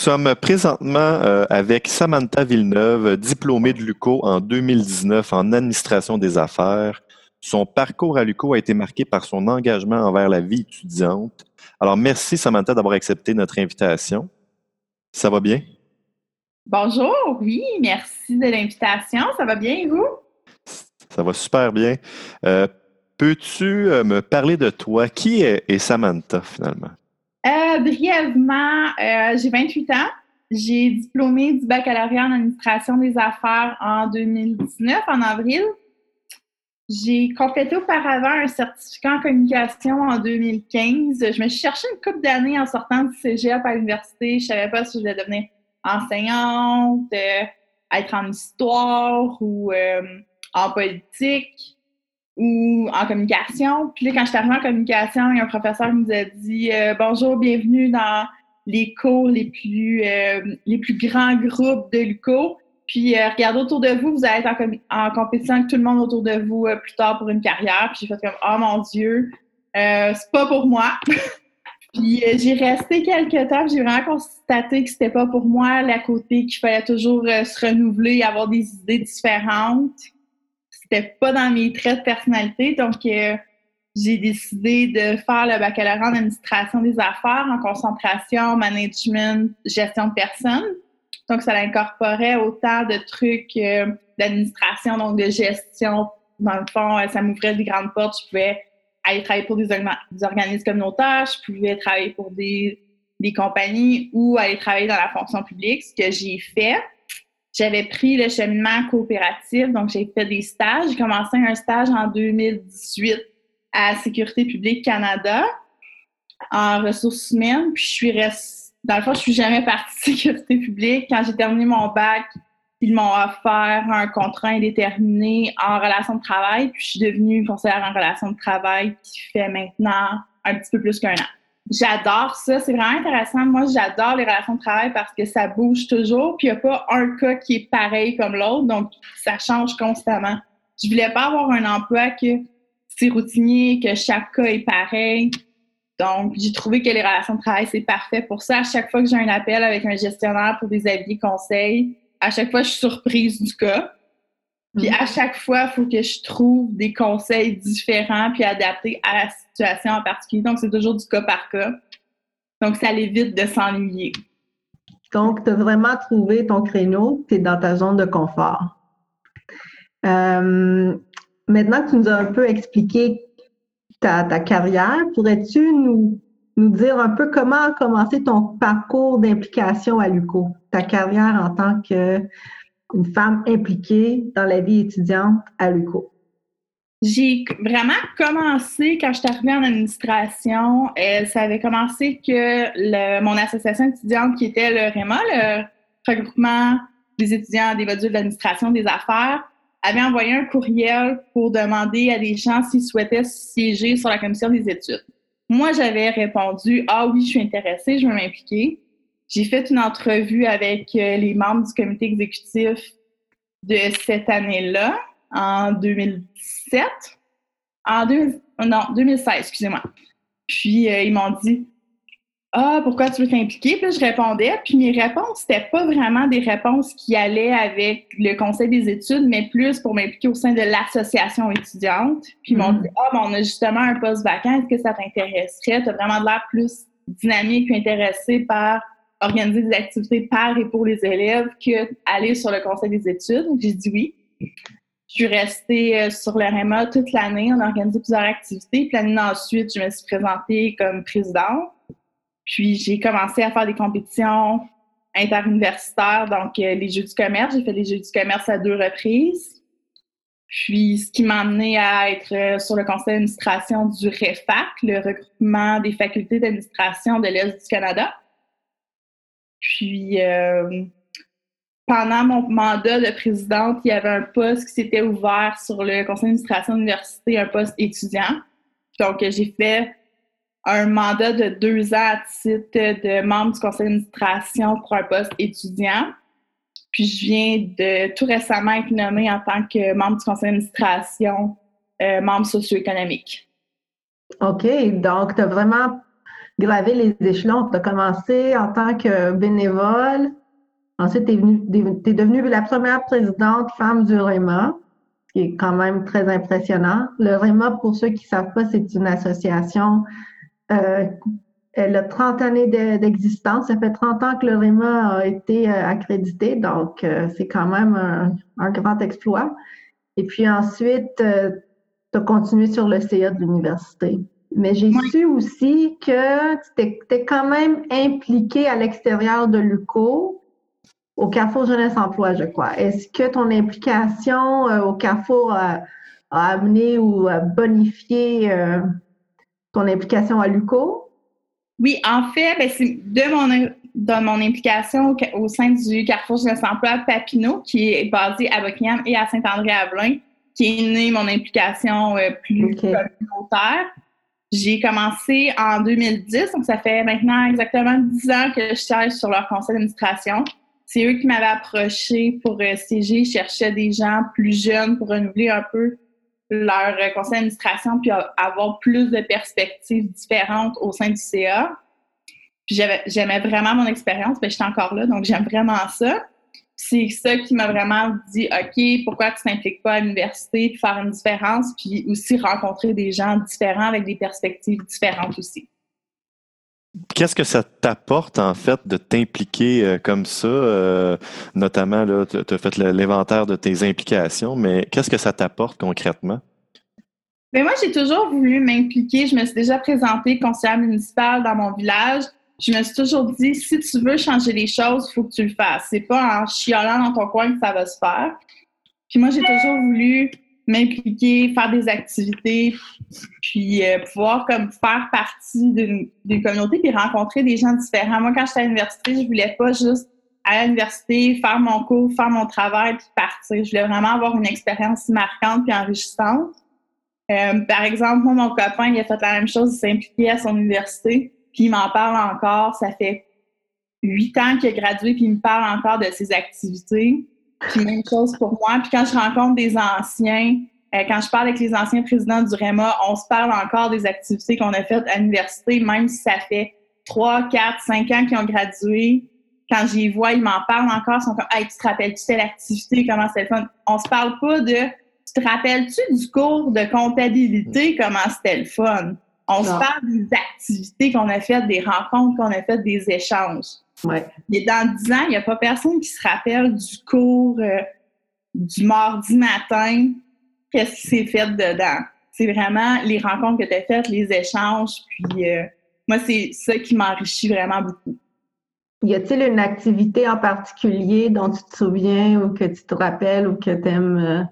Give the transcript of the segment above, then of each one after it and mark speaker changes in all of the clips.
Speaker 1: sommes présentement avec Samantha Villeneuve, diplômée de l'UQO en 2019 en administration des affaires. Son parcours à l'UQO a été marqué par son engagement envers la vie étudiante. Alors, merci Samantha d'avoir accepté notre invitation. Ça va bien?
Speaker 2: Bonjour, oui, merci de l'invitation. Ça va bien et vous?
Speaker 1: Ça va super bien. Euh, Peux-tu me parler de toi? Qui est Samantha finalement?
Speaker 2: Brièvement, j'ai 28 ans. J'ai diplômé du baccalauréat en administration des affaires en 2019, en avril. J'ai complété auparavant un certificat en communication en 2015. Je me suis cherché une couple d'années en sortant du cégep à l'université. Je savais pas si je voulais devenir enseignante, être en histoire ou en politique ou en communication. Puis là, quand je suis arrivée en communication, il y a un professeur qui nous a dit bonjour, bienvenue dans les cours les plus grands groupes de l'UQO. Puis regardez autour de vous, vous allez être en compétition avec tout le monde autour de vous plus tard pour une carrière. Puis j'ai fait comme oh mon Dieu, c'est pas pour moi. Puis j'ai resté quelques temps, j'ai vraiment constaté que c'était pas pour moi, l'à côté qu'il fallait toujours se renouveler, avoir des idées différentes. C'était pas dans mes traits de personnalité, donc j'ai décidé de faire le baccalauréat en administration des affaires en concentration, management, gestion de personnes. Donc, ça incorporait autant de trucs d'administration, donc de gestion. Dans le fond, ça m'ouvrait des grandes portes. Je pouvais aller travailler pour des organismes communautaires, je pouvais travailler pour des compagnies ou aller travailler dans la fonction publique, ce que j'ai fait. J'avais pris le cheminement coopératif, donc j'ai fait des stages. J'ai commencé un stage en 2018 à Sécurité publique Canada en ressources humaines. Puis dans le fond, je suis jamais partie de Sécurité publique. Quand j'ai terminé mon bac, ils m'ont offert un contrat indéterminé en relation de travail. Puis je suis devenue conseillère en relation de travail qui fait maintenant un petit peu plus qu'un an. J'adore ça, c'est vraiment intéressant. Moi, j'adore les relations de travail parce que ça bouge toujours, puis il n'y a pas un cas qui est pareil comme l'autre, donc ça change constamment. Je voulais pas avoir un emploi que c'est routinier, que chaque cas est pareil. Donc, j'ai trouvé que les relations de travail, c'est parfait pour ça. À chaque fois que j'ai un appel avec un gestionnaire pour des avis conseils, à chaque fois, je suis surprise du cas. Puis à chaque fois, il faut que je trouve des conseils différents puis adaptés à la situation en particulier. Donc, c'est toujours du cas par cas. Donc, ça l'évite de s'ennuyer.
Speaker 3: Donc, tu as vraiment trouvé ton créneau, tu es dans ta zone de confort. Maintenant que tu nous as un peu expliqué ta carrière, pourrais-tu nous dire un peu comment a commencé ton parcours d'implication à l'UQO, ta carrière en tant qu'une femme impliquée dans la vie étudiante à l'UQO?
Speaker 2: J'ai vraiment commencé quand je suis arrivée en administration. Ça avait commencé que mon association étudiante qui était le REMA, le regroupement des étudiants des modules d'administration des affaires, avait envoyé un courriel pour demander à des gens s'ils souhaitaient siéger sur la commission des études. Moi, j'avais répondu « Ah oui, je suis intéressée, je veux m'impliquer ». J'ai fait une entrevue avec les membres du comité exécutif de cette année-là, en 2017. 2016, excusez-moi. Puis, ils m'ont dit « Ah, pourquoi tu veux t'impliquer? » Puis là, je répondais. Puis mes réponses, c'était pas vraiment des réponses qui allaient avec le conseil des études, mais plus pour m'impliquer au sein de l'association étudiante. Puis ils m'ont dit « Ah, ben, on a justement un poste vacant. Est-ce que ça t'intéresserait? Tu as vraiment de l'air plus dynamique et intéressé par organiser des activités par et pour les élèves qu'aller sur le conseil des études. » Donc, j'ai dit oui. Je suis restée sur le REMA toute l'année. On a organisé plusieurs activités. Puis l'année ensuite, je me suis présentée comme présidente. Puis j'ai commencé à faire des compétitions interuniversitaires, donc les Jeux du commerce. J'ai fait les Jeux du commerce à 2 reprises. Puis ce qui m'a amenée à être sur le conseil d'administration du REFAC, le regroupement des facultés d'administration de l'Est du Canada. Puis pendant mon mandat de présidente, il y avait un poste qui s'était ouvert sur le conseil d'administration de l'université, un poste étudiant. Donc, j'ai fait un mandat de 2 ans à titre de membre du conseil d'administration pour un poste étudiant. Puis, je viens de tout récemment être nommée en tant que membre du conseil d'administration, membre socio-économique.
Speaker 3: OK. Donc, tu as vraiment gravé les échelons. Tu as commencé en tant que bénévole. Ensuite, tu es devenue la première présidente femme du REMA, ce qui est quand même très impressionnant. Le REMA, pour ceux qui ne savent pas, c'est une association. Elle a 30 années d'existence. Ça fait 30 ans que le REMA a été accrédité, donc c'est quand même un grand exploit. Et puis ensuite, tu as continué sur le CA de l'université. Mais j'ai su aussi que tu étais quand même impliquée à l'extérieur de l'UQO, au Carrefour Jeunesse Emploi, je crois. Est-ce que ton implication au Carrefour a amené ou a bonifié ton implication à l'UQO?
Speaker 2: Oui, en fait, c'est de mon implication au sein du Carrefour Jeunesse Emploi Papineau, qui est basé à Buckingham et à Saint-André-Avelin, qui est née mon implication plus communautaire. J'ai commencé en 2010, donc ça fait maintenant exactement 10 ans que je siège sur leur conseil d'administration. C'est eux qui m'avaient approché pour siéger. Ils cherchaient des gens plus jeunes pour renouveler un peu leur conseil d'administration puis avoir plus de perspectives différentes au sein du CA. Puis j'aimais vraiment mon expérience, j'étais encore là, donc j'aime vraiment ça. C'est ça qui m'a vraiment dit, OK, pourquoi tu t'impliques pas à l'université puis faire une différence, puis aussi rencontrer des gens différents avec des perspectives différentes aussi.
Speaker 1: Qu'est-ce que ça t'apporte, en fait, de t'impliquer comme ça? Notamment, là, tu as fait l'inventaire de tes implications, mais qu'est-ce que ça t'apporte concrètement?
Speaker 2: Bien, moi, j'ai toujours voulu m'impliquer. Je me suis déjà présentée conseillère municipale dans mon village. Je me suis toujours dit, si tu veux changer les choses, il faut que tu le fasses. C'est pas en chiolant dans ton coin que ça va se faire. Puis moi, j'ai toujours voulu m'impliquer, faire des activités, puis pouvoir comme faire partie d'une communauté puis rencontrer des gens différents. Moi, quand j'étais à l'université, je voulais pas juste aller à l'université, faire mon cours, faire mon travail puis partir. Je voulais vraiment avoir une expérience marquante puis enrichissante. Par exemple, moi, mon copain, il a fait la même chose, il s'est impliqué à son université, puis il m'en parle encore. Ça fait 8 ans qu'il a gradué, puis il me parle encore de ses activités. Puis même chose pour moi. Puis quand je rencontre des anciens, quand je parle avec les anciens présidents du REMA, on se parle encore des activités qu'on a faites à l'université, même si ça fait 3, 4, 5 ans qu'ils ont gradué. Quand j'y vois, ils m'en parlent encore. Ils sont comme « Hey, tu te rappelles-tu de telle activité? Comment c'était le fun? » On se parle pas de « Tu te rappelles-tu du cours de comptabilité? Comment c'était le fun? » On se parle des activités qu'on a faites, des rencontres qu'on a faites, des échanges.
Speaker 3: Ouais.
Speaker 2: Et dans 10 ans, il n'y a pas personne qui se rappelle du cours du mardi matin, qu'est-ce qui s'est fait dedans. C'est vraiment les rencontres que tu as faites, les échanges, puis moi, c'est ça qui m'enrichit vraiment beaucoup.
Speaker 3: Y a-t-il une activité en particulier dont tu te souviens ou que tu te rappelles ou que t'aimes,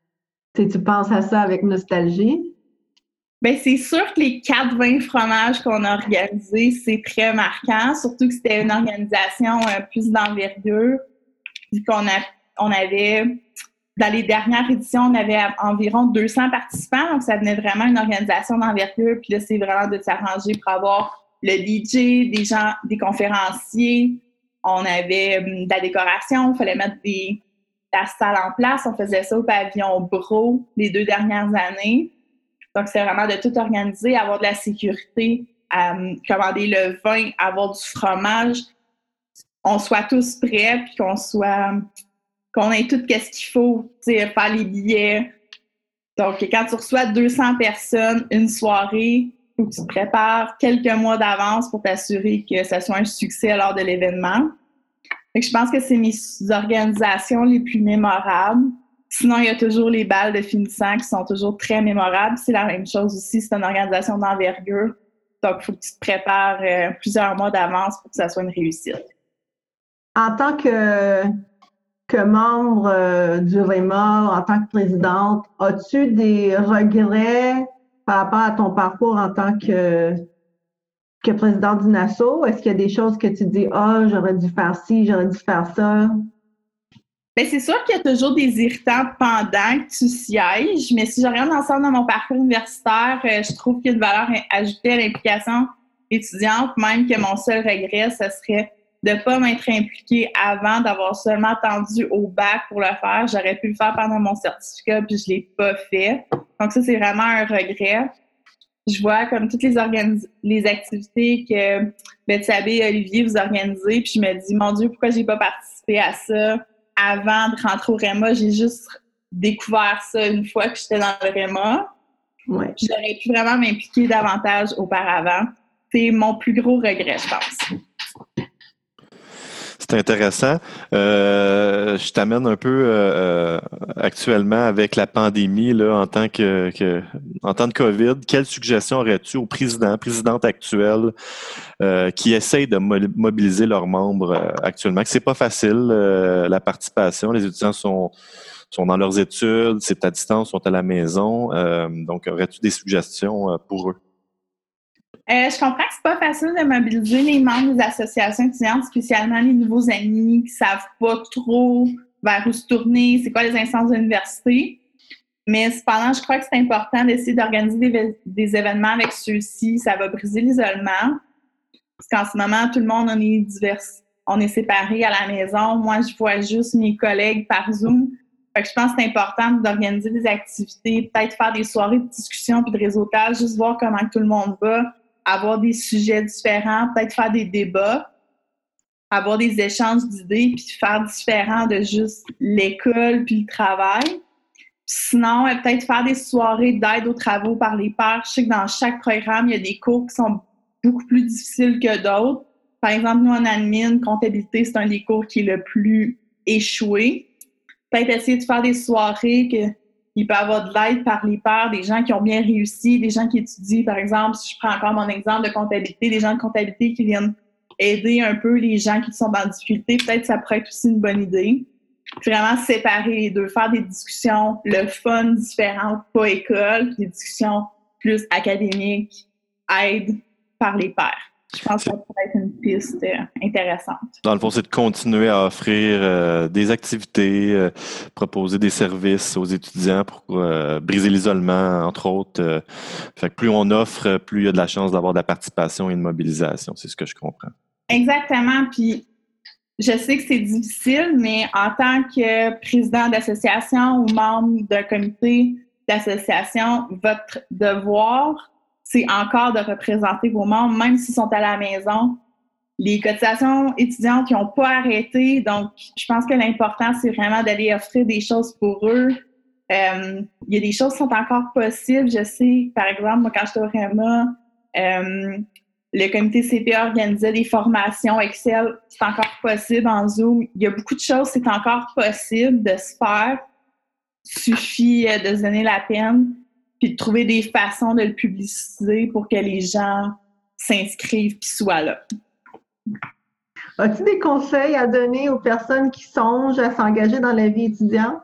Speaker 3: tu penses à ça avec nostalgie?
Speaker 2: Bien, c'est sûr que les 4-20 fromages qu'on a organisés, c'est très marquant, surtout que c'était une organisation plus d'envergure. Puis on avait, dans les dernières éditions, on avait environ 200 participants, donc ça venait vraiment une organisation d'envergure. Puis là, c'est vraiment de s'arranger pour avoir le DJ, des gens, des conférenciers. On avait de la décoration, il fallait mettre la salle en place. On faisait ça au pavillon Bro les 2 dernières années. Donc, c'est vraiment de tout organiser, avoir de la sécurité, commander le vin, avoir du fromage, on soit tous prêts, puis qu'on ait tout ce qu'il faut, faire les billets. Donc, quand tu reçois 200 personnes une soirée, il faut que tu te prépares quelques mois d'avance pour t'assurer que ça soit un succès lors de l'événement. Donc, je pense que c'est mes organisations les plus mémorables. Sinon, il y a toujours les balles de finissant qui sont toujours très mémorables. C'est la même chose aussi, c'est une organisation d'envergure. Donc, il faut que tu te prépares plusieurs mois d'avance pour que ça soit une réussite.
Speaker 3: En tant que membre du REMA, en tant que présidente, as-tu des regrets par rapport à ton parcours en tant que présidente d'une asso? Est-ce qu'il y a des choses que tu dis « Ah, j'aurais dû faire ci, j'aurais dû faire ça ».
Speaker 2: Bien, c'est sûr qu'il y a toujours des irritants pendant que tu sièges, mais si je regarde l'ensemble de mon parcours universitaire, je trouve qu'il y a une valeur ajoutée à l'implication étudiante, même que mon seul regret, ce serait de ne pas m'être impliquée avant, d'avoir seulement attendu au bac pour le faire. J'aurais pu le faire pendant mon certificat, puis je ne l'ai pas fait. Donc ça, c'est vraiment un regret. je vois comme toutes les activités que Bethsabée et Olivier vous organisez, puis je me dis, mon Dieu, pourquoi j'ai pas participé à ça avant de rentrer au REMA? J'ai juste découvert ça une fois que j'étais dans le REMA.
Speaker 3: Ouais.
Speaker 2: J'aurais pu vraiment m'impliquer davantage auparavant. C'est mon plus gros regret, je pense.
Speaker 1: C'est intéressant. Je t'amène un peu actuellement avec la pandémie là, en temps de COVID. Quelle suggestion aurais-tu aux présidentes actuelles qui essayent de mobiliser leurs membres actuellement? Que c'est pas facile la participation. Les étudiants sont dans leurs études, c'est à distance, sont à la maison. Donc, aurais-tu des suggestions pour eux?
Speaker 2: Je comprends que c'est pas facile de mobiliser les membres des associations étudiantes, spécialement les nouveaux amis qui savent pas trop vers où se tourner, c'est quoi les instances de l'université. Mais cependant, je crois que c'est important d'essayer d'organiser des événements avec ceux-ci. Ça va briser l'isolement. Parce qu'en ce moment, tout le monde, on est séparés à la maison. Moi, je vois juste mes collègues par Zoom. Fait que je pense que c'est important d'organiser des activités, peut-être faire des soirées de discussion puis de réseautage, juste voir comment tout le monde va, avoir des sujets différents, peut-être faire des débats, avoir des échanges d'idées, puis faire différent de juste l'école puis le travail. Sinon, peut-être faire des soirées d'aide aux travaux par les pairs. Je sais que dans chaque programme, il y a des cours qui sont beaucoup plus difficiles que d'autres. Par exemple, nous, en admin, comptabilité, c'est un des cours qui est le plus échoué. Peut-être essayer de faire des soirées qu'il peut y avoir de l'aide par les pairs, des gens qui ont bien réussi, des gens qui étudient, par exemple, si je prends encore mon exemple de comptabilité, des gens de comptabilité qui viennent aider un peu les gens qui sont dans la difficulté. Peut-être que ça pourrait être aussi une bonne idée. Vraiment séparer les deux, faire des discussions, le fun différent, pas école, puis des discussions plus académiques, aide par les pairs. Je pense que ça pourrait être une piste intéressante.
Speaker 1: Dans le fond, c'est de continuer à offrir des activités, proposer des services aux étudiants pour briser l'isolement, entre autres. Fait que plus on offre, plus il y a de la chance d'avoir de la participation et une mobilisation. C'est ce que je comprends.
Speaker 2: Exactement. Puis, je sais que c'est difficile, mais en tant que président d'association ou membre d'un comité d'association, votre devoir, c'est encore de représenter vos membres, même s'ils sont à la maison. Les cotisations étudiantes, ils n'ont pas arrêté. Donc, je pense que l'important, c'est vraiment d'aller offrir des choses pour eux. Il y a des choses qui sont encore possibles. Je sais, par exemple, moi, quand j'étais au REMA, le comité CPA organisait des formations Excel. C'est encore possible en Zoom. Il y a beaucoup de choses, c'est encore possible de se faire. Il suffit de se donner la peine puis de trouver des façons de le publiciser pour que les gens s'inscrivent puis soient là.
Speaker 3: As-tu des conseils à donner aux personnes qui songent à s'engager dans la vie étudiante?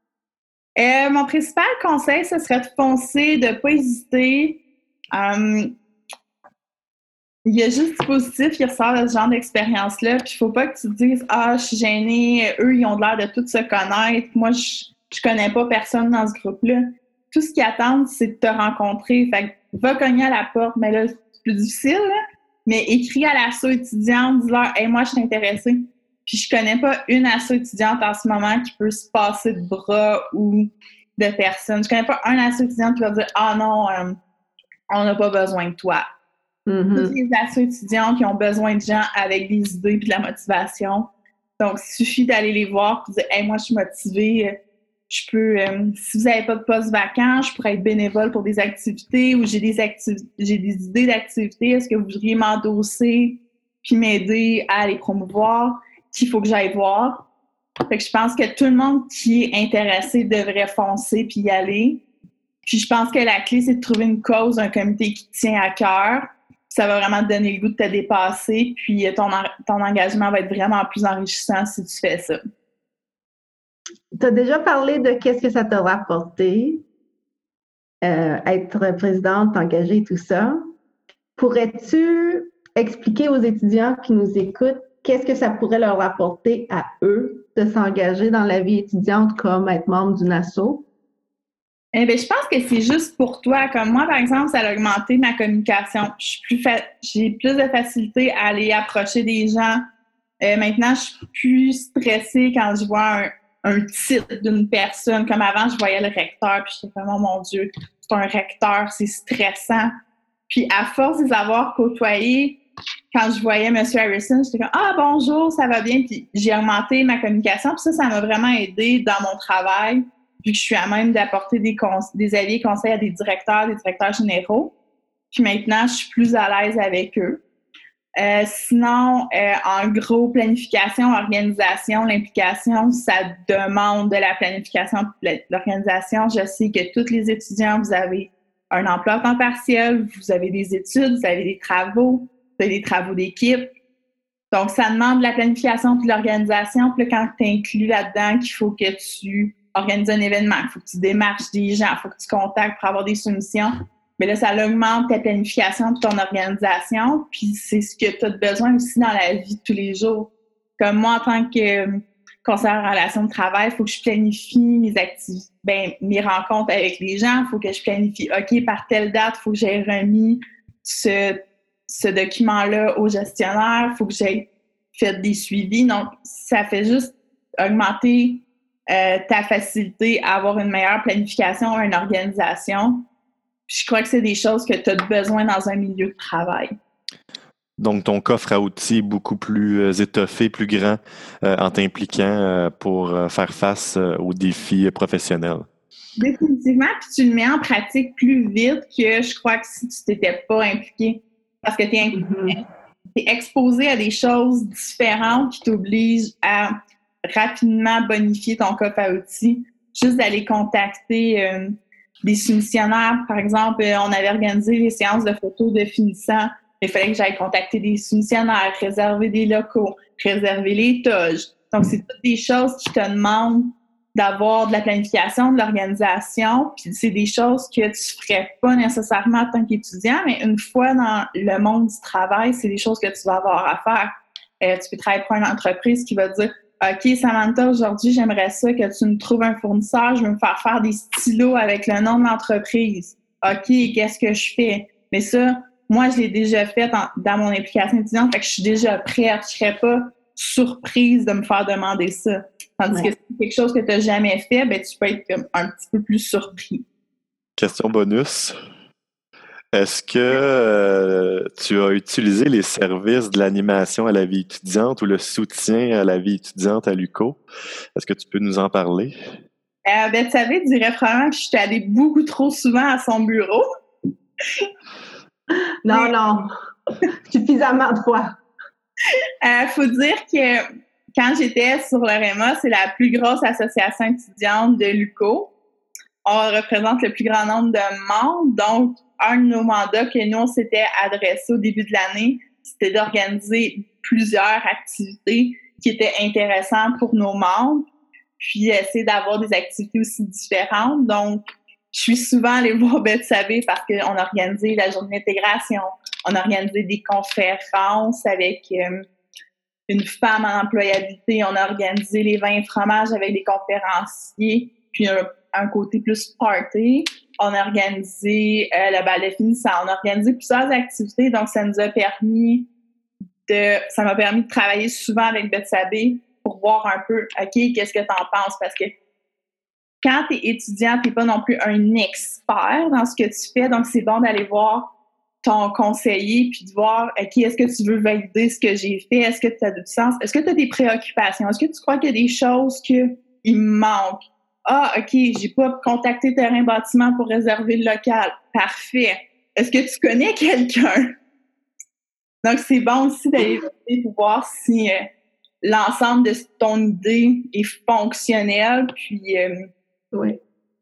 Speaker 2: Mon principal conseil, ce serait de foncer, de ne pas hésiter. Il y a juste du positif qui ressort de ce genre d'expérience-là. Puis il ne faut pas que tu te dises « Ah, je suis gênée, eux, ils ont l'air de tout se connaître. Moi, je connais pas personne dans ce groupe-là. » Tout ce qu'ils attendent, c'est de te rencontrer. Fait que va cogner à la porte, mais là, c'est plus difficile, là. Mais écris à l'asso étudiante, dis-leur « Hey, moi, je suis intéressée. » Puis je connais pas une asso étudiante en ce moment qui peut se passer de bras ou de personnes. Je connais pas un asso étudiante qui va dire « Ah non, on n'a pas besoin de toi. » Toutes les assos étudiants qui ont besoin de gens avec des idées et de la motivation. Donc, il suffit d'aller les voir et de dire « Hey, moi, je suis motivée. Je peux, si vous n'avez pas de poste vacant, je pourrais être bénévole pour des activités ou j'ai des idées d'activités. Est-ce que vous voudriez m'endosser puis m'aider à les promouvoir? Qu'il faut que j'aille voir. » Fait que je pense que tout le monde qui est intéressé devrait foncer puis y aller. Puis je pense que la clé, c'est de trouver une cause, un comité qui te tient à cœur. Ça va vraiment te donner le goût de te dépasser. Puis ton engagement va être vraiment plus enrichissant si tu fais ça.
Speaker 3: Tu as déjà parlé de qu'est-ce que ça t'a rapporté, être présidente, engagée et tout ça. Pourrais-tu expliquer aux étudiants qui nous écoutent qu'est-ce que ça pourrait leur apporter à eux de s'engager dans la vie étudiante comme être membre d'une asso?
Speaker 2: Eh bien, je pense que c'est juste pour toi. Comme moi, par exemple, ça a augmenté ma communication. J'ai plus de facilité à aller approcher des gens. Maintenant, je suis plus stressée quand je vois un titre d'une personne. Comme avant, je voyais le recteur, puis j'étais comme « Oh mon Dieu, c'est un recteur, c'est stressant. » Puis à force de les avoir côtoyés, quand je voyais M. Harrison, j'étais comme « Ah, bonjour, ça va bien? » Puis j'ai augmenté ma communication. Puis ça m'a vraiment aidé dans mon travail, vu que je suis à même d'apporter des avis et conseils à des directeurs généraux. Puis maintenant, je suis plus à l'aise avec eux. Sinon, en gros, planification, organisation, l'implication, ça demande de la planification et de l'organisation. Je sais que tous les étudiants, vous avez un emploi à temps partiel, vous avez des études, vous avez des travaux d'équipe. Donc, ça demande de la planification et de l'organisation. Puis là, quand tu inclus là-dedans qu'il faut que tu organises un événement, il faut que tu démarches des gens, il faut que tu contactes pour avoir des soumissions, mais là, ça augmente ta planification de ton organisation, puis c'est ce que tu as besoin aussi dans la vie de tous les jours. Comme moi, en tant que conseillère en relations de travail, il faut que je planifie mes rencontres avec les gens, il faut que je planifie, OK, par telle date, il faut que j'aie remis ce document-là au gestionnaire, il faut que j'aie fait des suivis. Donc, ça fait juste augmenter ta facilité à avoir une meilleure planification, une organisation. Puis je crois que c'est des choses que tu as besoin dans un milieu de travail.
Speaker 1: Donc, ton coffre à outils est beaucoup plus étoffé, plus grand en t'impliquant pour faire face aux défis professionnels.
Speaker 2: Définitivement, puis tu le mets en pratique plus vite que je crois que si tu t'étais pas impliqué. Parce que tu es exposé à des choses différentes qui t'obligent à rapidement bonifier ton coffre à outils. Juste d'aller contacter des soumissionnaires. Par exemple, on avait organisé les séances de photos de finissants. Il fallait que j'aille contacter des soumissionnaires, réserver des locaux, réserver les toges. Donc, c'est toutes des choses qui te demandent d'avoir de la planification, de l'organisation. Puis c'est des choses que tu ferais pas nécessairement en tant qu'étudiant, mais une fois dans le monde du travail, c'est des choses que tu vas avoir à faire. Tu peux travailler pour une entreprise qui va te dire « OK, Samantha, aujourd'hui, j'aimerais ça que tu me trouves un fournisseur, je veux me faire des stylos avec le nom de l'entreprise. OK, qu'est-ce que je fais? » Mais ça, moi, je l'ai déjà fait dans mon implication étudiante, fait que je suis déjà prête. Je serais pas surprise de me faire demander ça. Tandis que si c'est quelque chose que tu n'as jamais fait, ben, tu peux être comme un petit peu plus surpris.
Speaker 1: Question bonus. Est-ce que tu as utilisé les services de l'animation à la vie étudiante ou le soutien à la vie étudiante à l'UQO? Est-ce que tu peux nous en parler?
Speaker 2: Tu savais, je dirais probablement que je suis allée beaucoup trop souvent à son bureau.
Speaker 3: Non. Suffisamment de fois.
Speaker 2: Faut dire que quand j'étais sur le REMA, c'est la plus grosse association étudiante de l'UQO. On représente le plus grand nombre de membres. Donc, un de nos mandats que nous, on s'était adressé au début de l'année, c'était d'organiser plusieurs activités qui étaient intéressantes pour nos membres, puis essayer d'avoir des activités aussi différentes. Donc, je suis souvent allée voir Bethsabée parce qu'on a organisé la journée d'intégration, on a organisé des conférences avec une femme en employabilité, on a organisé les vins et fromages avec des conférenciers, puis un côté plus party. On a organisé le bal de finissant, on a organisé plusieurs activités, donc ça m'a permis de travailler souvent avec Bethsabée pour voir un peu, OK, qu'est-ce que tu en penses? Parce que quand tu es étudiant, tu n'es pas non plus un expert dans ce que tu fais, donc c'est bon d'aller voir ton conseiller puis de voir, OK, est-ce que tu veux valider ce que j'ai fait? Est-ce que tu as du sens? Est-ce que tu as des préoccupations? Est-ce que tu crois qu'il y a des choses qu'il me manquent? Ah, OK, j'ai pas contacté Terrain Bâtiment pour réserver le local. Parfait. Est-ce que tu connais quelqu'un? Donc, c'est bon aussi d'aller pour voir si l'ensemble de ton idée est fonctionnel. Puis,
Speaker 3: oui.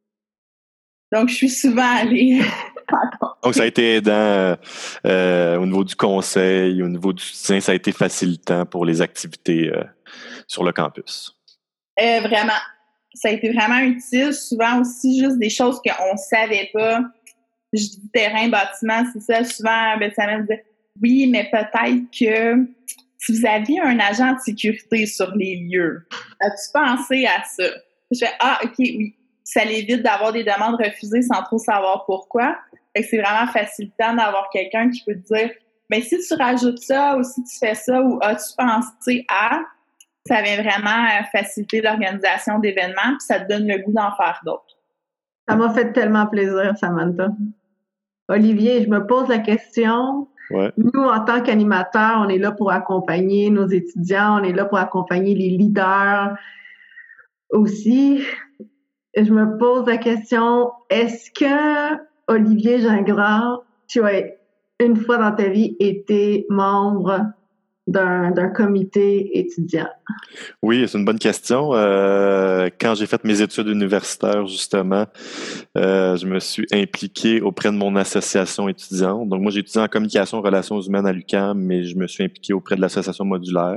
Speaker 2: Donc, je suis souvent allée.
Speaker 1: Donc, ça a été aidant au niveau du conseil, au niveau du soutien, ça a été facilitant pour les activités sur le campus.
Speaker 2: Vraiment. Ça a été vraiment utile. Souvent aussi, juste des choses qu'on ne savait pas. Je dis terrain, bâtiment, c'est ça. Souvent, ça me disait oui, mais peut-être que si vous aviez un agent de sécurité sur les lieux, as-tu pensé à ça? Je fais OK, oui. Ça l'évite d'avoir des demandes refusées sans trop savoir pourquoi. Fait que c'est vraiment facilitant d'avoir quelqu'un qui peut te dire si tu rajoutes ça ou si tu fais ça ou as-tu pensé à, ça vient vraiment faciliter l'organisation d'événements puis ça te donne le goût d'en faire d'autres.
Speaker 3: Ça m'a fait tellement plaisir, Samantha. Olivier, je me pose la question.
Speaker 1: Ouais.
Speaker 3: Nous, en tant qu'animateurs, on est là pour accompagner nos étudiants, on est là pour accompagner les leaders aussi. Je me pose la question, est-ce que, Olivier Gingras, tu as une fois dans ta vie été membre d'un comité étudiant?
Speaker 1: Oui, c'est une bonne question. Quand j'ai fait mes études universitaires, justement, je me suis impliqué auprès de mon association étudiante. Donc, moi, j'ai étudié en communication et relations humaines à l'UQAM, mais je me suis impliqué auprès de l'association modulaire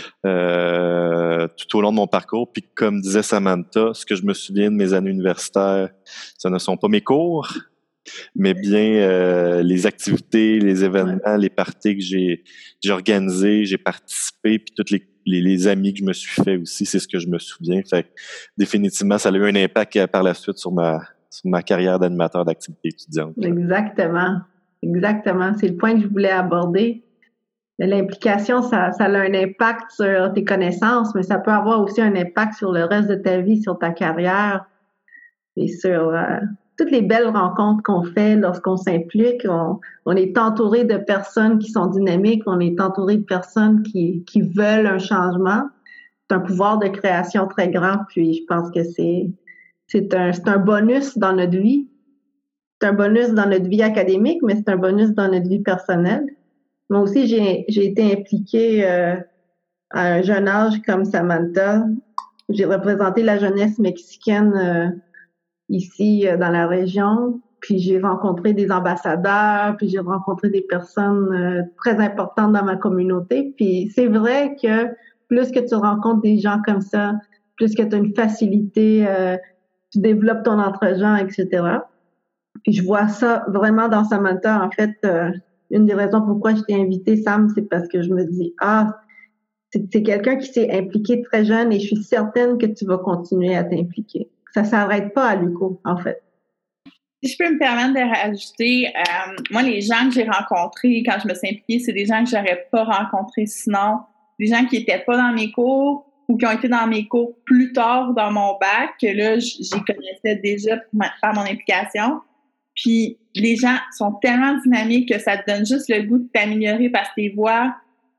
Speaker 1: tout au long de mon parcours. Puis, comme disait Samantha, ce que je me souviens de mes années universitaires, ce ne sont pas mes cours, mais bien les activités, les événements, les parties que j'ai organisées, j'ai participé, puis tous les amis que je me suis fait aussi, c'est ce que je me souviens. Fait que, définitivement, ça a eu un impact par la suite sur ma carrière d'animateur d'activité étudiante.
Speaker 3: Exactement. Exactement. C'est le point que je voulais aborder. L'implication, ça a un impact sur tes connaissances, mais ça peut avoir aussi un impact sur le reste de ta vie, sur ta carrière et sur toutes les belles rencontres qu'on fait lorsqu'on s'implique. On est entouré de personnes qui sont dynamiques, on est entouré de personnes qui veulent un changement. C'est un pouvoir de création très grand, puis je pense que c'est un bonus dans notre vie. C'est un bonus dans notre vie académique, mais c'est un bonus dans notre vie personnelle. Moi aussi, j'ai été impliquée à un jeune âge comme Samantha. J'ai représenté la jeunesse mexicaine ici dans la région. Puis j'ai rencontré des ambassadeurs, puis j'ai rencontré des personnes très importantes dans ma communauté. Puis c'est vrai que plus que tu rencontres des gens comme ça, plus que tu as une facilité, tu développes ton entre-gens, etc. Puis je vois ça vraiment dans Samantha. En fait, une des raisons pourquoi je t'ai invité, Sam, c'est parce que je me dis, c'est quelqu'un qui s'est impliqué très jeune et je suis certaine que tu vas continuer à t'impliquer. Ça s'arrête pas à l'UQO, en fait.
Speaker 2: Si je peux me permettre de rajouter, moi, les gens que j'ai rencontrés quand je me suis impliquée, c'est des gens que j'aurais pas rencontrés sinon. Des gens qui étaient pas dans mes cours ou qui ont été dans mes cours plus tard dans mon bac, que là, j'y connaissais déjà par mon implication. Puis les gens sont tellement dynamiques que ça te donne juste le goût de t'améliorer parce que tes voix,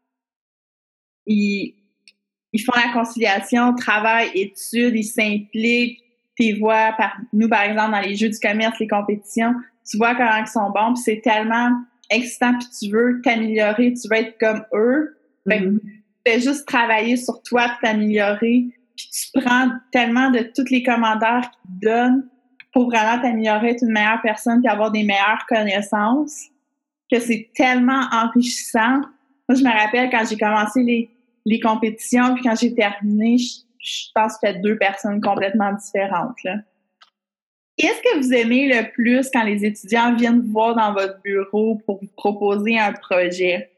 Speaker 2: ils font la conciliation, travail, études, ils s'impliquent. Tes voix, nous par exemple, dans les jeux du commerce, les compétitions, tu vois comment ils sont bons, puis c'est tellement excitant, puis tu veux t'améliorer, tu veux être comme eux. Fait que tu fais juste travailler sur toi, puis t'améliorer, puis tu prends tellement de tous les commentaires qu'ils te donnent pour vraiment t'améliorer, être une meilleure personne, puis avoir des meilleures connaissances, que c'est tellement enrichissant. Moi, je me rappelle quand j'ai commencé les compétitions, puis quand j'ai terminé, je pense que c'était 2 personnes complètement différentes, là. Qu'est-ce que vous aimez le plus quand les étudiants viennent vous voir dans votre bureau pour vous proposer un projet?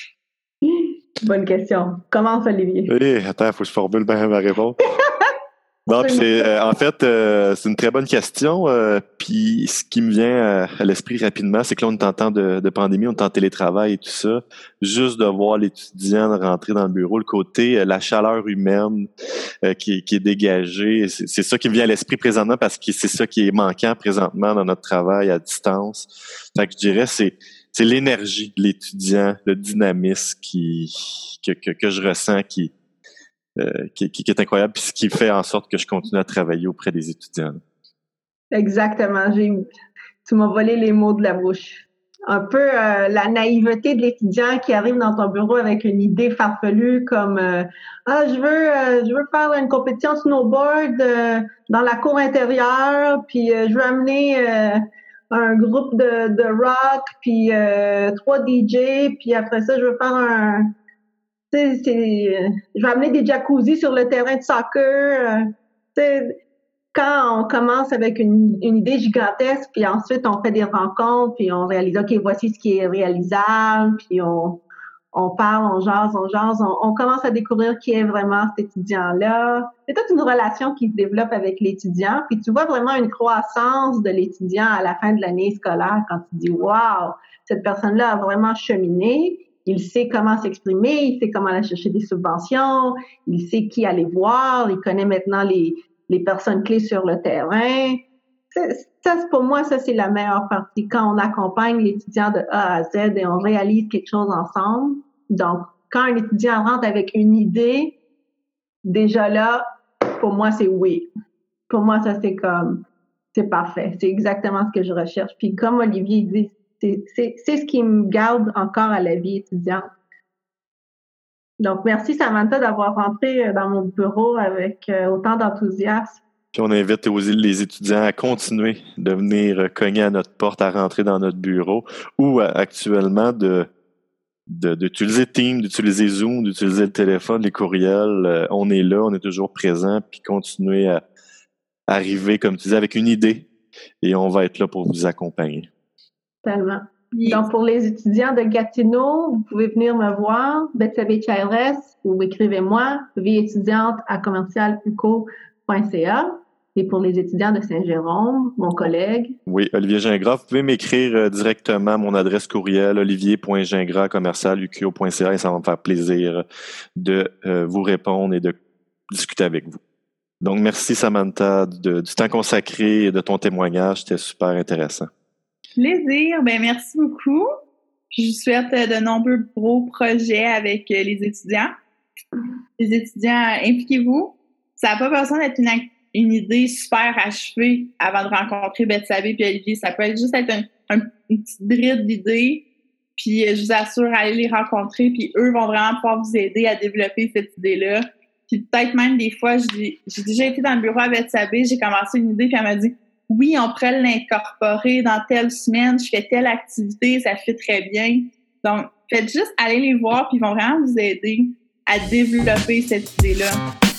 Speaker 3: Bonne question. Commence, Olivier.
Speaker 1: Oui, attends, il faut que je formule bien ma réponse. Non, puis en fait, c'est une très bonne question. Puis ce qui me vient à l'esprit rapidement, c'est que là, on est en temps de pandémie, on est en télétravail et tout ça. Juste de voir l'étudiant rentrer dans le bureau, le côté, la chaleur humaine qui est dégagée, c'est ça qui me vient à l'esprit présentement parce que c'est ça qui est manquant présentement dans notre travail à distance. Fait que je dirais, c'est l'énergie de l'étudiant, le dynamisme que je ressens qui est incroyable, puis ce qui fait en sorte que je continue à travailler auprès des étudiants.
Speaker 3: Exactement. Tu m'as volé les mots de la bouche. Un peu la naïveté de l'étudiant qui arrive dans ton bureau avec une idée farfelue comme je veux faire une compétition snowboard dans la cour intérieure, puis je veux amener un groupe de rock, puis 3 DJ, puis après ça je veux faire je vais amener des jacuzzis sur le terrain de soccer. Quand on commence avec une idée gigantesque, puis ensuite on fait des rencontres, puis on réalise, OK, voici ce qui est réalisable, puis on parle, on jase, on commence à découvrir qui est vraiment cet étudiant-là. C'est toute une relation qui se développe avec l'étudiant, puis tu vois vraiment une croissance de l'étudiant à la fin de l'année scolaire quand tu dis, wow, cette personne-là a vraiment cheminé. Il sait comment s'exprimer, il sait comment aller chercher des subventions, il sait qui aller voir, il connaît maintenant les personnes clés sur le terrain. pour moi, ça, c'est la meilleure partie. Quand on accompagne l'étudiant de A à Z et on réalise quelque chose ensemble. Donc, quand un étudiant rentre avec une idée, déjà là, pour moi, c'est oui. Pour moi, ça, c'est parfait. C'est exactement ce que je recherche. Puis comme Olivier dit, c'est ce qui me garde encore à la vie étudiante. Donc, merci Samantha d'avoir rentré dans mon bureau avec autant d'enthousiasme.
Speaker 1: Puis on invite aussi les étudiants à continuer de venir cogner à notre porte, à rentrer dans notre bureau ou actuellement d'utiliser Teams, d'utiliser Zoom, d'utiliser le téléphone, les courriels. On est là, on est toujours présent, puis continuer à arriver, comme tu disais, avec une idée et on va être là pour vous accompagner.
Speaker 3: Tellement. Donc, pour les étudiants de Gatineau, vous pouvez venir me voir, Betsabe Childress, ou écrivez-moi, vieétudiante@commercialuco.ca. Et pour les étudiants de Saint-Jérôme, mon collègue.
Speaker 1: Oui, Olivier Gingras, vous pouvez m'écrire directement à mon adresse courriel, olivier.gingras@commercialuco.ca, et ça va me faire plaisir de vous répondre et de discuter avec vous. Donc, merci Samantha du temps consacré et de ton témoignage. C'était super intéressant.
Speaker 2: Plaisir. Merci beaucoup. Je vous souhaite de nombreux gros projets avec les étudiants. Les étudiants, impliquez-vous. Ça n'a pas besoin d'être une idée super achevée avant de rencontrer Betsabe et Olivier. Ça peut juste être une petite bride d'idées. Puis je vous assure, allez les rencontrer. Puis eux vont vraiment pouvoir vous aider à développer cette idée-là. Puis peut-être même des fois, j'ai déjà été dans le bureau à Betsabe, j'ai commencé une idée, puis elle m'a dit « Oui, on pourrait l'incorporer dans telle semaine, je fais telle activité, ça fait très bien. » Donc, faites juste aller les voir, puis ils vont vraiment vous aider à développer cette idée-là.